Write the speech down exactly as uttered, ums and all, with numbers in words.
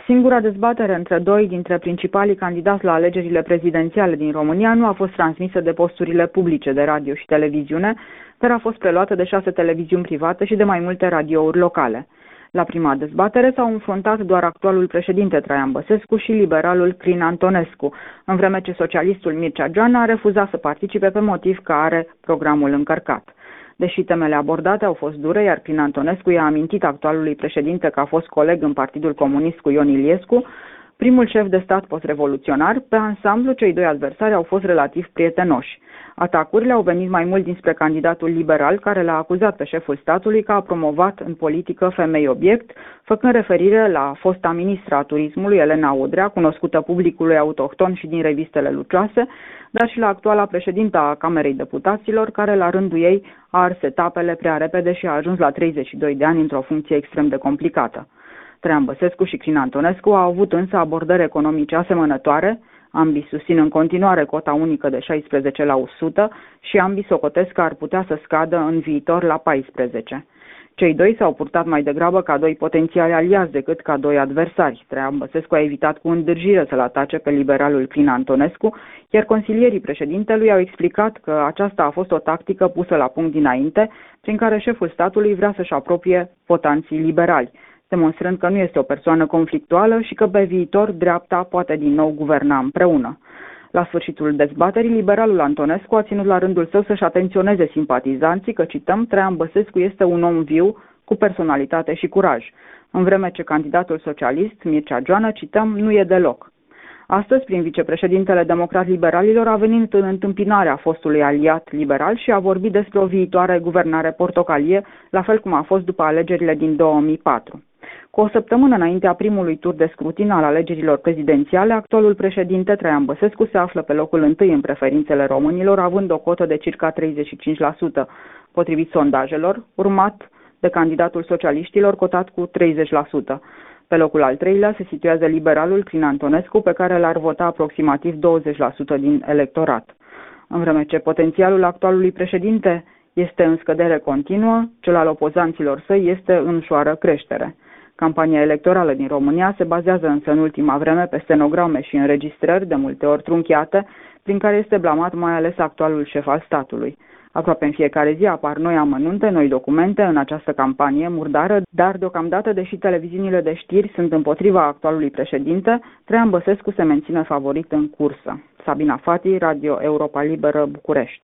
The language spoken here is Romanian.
Singura dezbatere între doi dintre principalii candidați la alegerile prezidențiale din România nu a fost transmisă de posturile publice de radio și televiziune, dar a fost preluată de șase televiziuni private și de mai multe radiouri locale. La prima dezbatere s-au înfruntat doar actualul președinte Traian Băsescu și liberalul Crin Antonescu, în vreme ce socialistul Mircea Joana a refuzat să participe pe motiv că are programul încărcat. Deși temele abordate au fost dure, iar Crin Antonescu i-a amintit actualului președinte că a fost coleg în Partidul Comunist cu Ion Iliescu, primul șef de stat post-revoluționar, pe ansamblu cei doi adversari au fost relativ prietenoși. Atacurile au venit mai mult dinspre candidatul liberal, care l-a acuzat pe șeful statului că a promovat în politică femei obiect, făcând referire la fosta ministră a turismului, Elena Udrea, cunoscută publicului autohton și din revistele lucioase, dar și la actuala președintă a Camerei Deputaților, care la rândul ei a ars etapele prea repede și a ajuns la treizeci și doi de ani într-o funcție extrem de complicată. Traian Băsescu și Crin Antonescu au avut însă abordări economice asemănătoare, ambii susțin în continuare cota unică de șaisprezece la o sută și ambii socotesc că ar putea să scadă în viitor la paisprezece. Cei doi s-au purtat mai degrabă ca doi potențiali aliați decât ca doi adversari. Traian Băsescu a evitat cu îndârjire să-l atace pe liberalul Crin Antonescu, iar consilierii președintelui au explicat că aceasta a fost o tactică pusă la punct dinainte, prin care șeful statului vrea să-și apropie votanții liberali, demonstrând că nu este o persoană conflictuală și că pe viitor dreapta poate din nou guverna împreună. La sfârșitul dezbaterii, liberalul Antonescu a ținut la rândul său să-și atenționeze simpatizanții că, cităm, Traian Băsescu este un om viu, cu personalitate și curaj, în vreme ce candidatul socialist, Mircea Joana, cităm, nu e deloc. Astăzi, prin vicepreședintele democrat-liberalilor, a venit în întâmpinarea fostului aliat liberal și a vorbit despre o viitoare guvernare portocalie, la fel cum a fost după alegerile din două mii patru. Cu o săptămână înaintea primului tur de scrutin al alegerilor prezidențiale, actualul președinte Traian Băsescu se află pe locul întâi în preferințele românilor, având o cotă de circa treizeci și cinci la sută, potrivit sondajelor, urmat de candidatul socialiștilor cotat cu treizeci la sută. Pe locul al treilea se situează liberalul Crin Antonescu, pe care l-ar vota aproximativ douăzeci la sută din electorat. În vreme ce potențialul actualului președinte este în scădere continuă, cel al opozanților săi este în ușoară creștere. Campania electorală din România se bazează însă în ultima vreme pe stenograme și înregistrări, de multe ori trunchiate, prin care este blamat mai ales actualul șef al statului. Aproape în fiecare zi apar noi amănunte, noi documente în această campanie murdară, dar deocamdată, deși televiziunile de știri sunt împotriva actualului președinte, Traian Băsescu se menține favorit în cursă. Sabina Fati, Radio Europa Liberă, București.